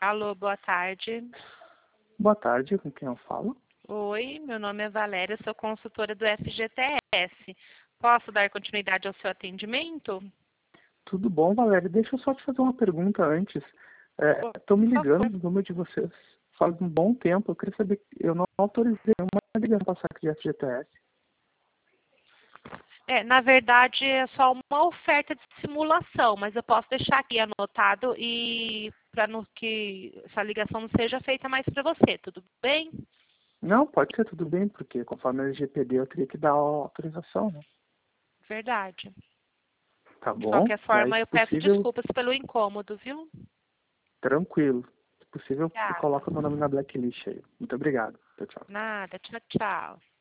Alô, boa tarde. Boa tarde, com quem eu falo? Oi, meu nome é Valéria, sou consultora do FGTS. Posso dar continuidade ao seu atendimento? Tudo bom, Valéria? Deixa eu só te fazer uma pergunta antes. Estou me Por ligando favor. no número de vocês faz um bom tempo. Eu queria saber, eu não autorizei uma ligação para saque de FGTS. Na verdade, é só uma oferta de simulação, mas eu posso deixar aqui anotado e para que essa ligação não seja feita mais para você, tudo bem? Não, pode ser tudo bem, porque conforme a LGPD eu teria que dar a autorização, né? Verdade. Tá De bom? qualquer Daí, forma, se eu peço possível, desculpas pelo incômodo, viu? tranquilo. Se possível, Obrigada. coloca o meu nome na blacklist aí. Muito obrigado. Tchau, tchau. Nada, tchau, tchau.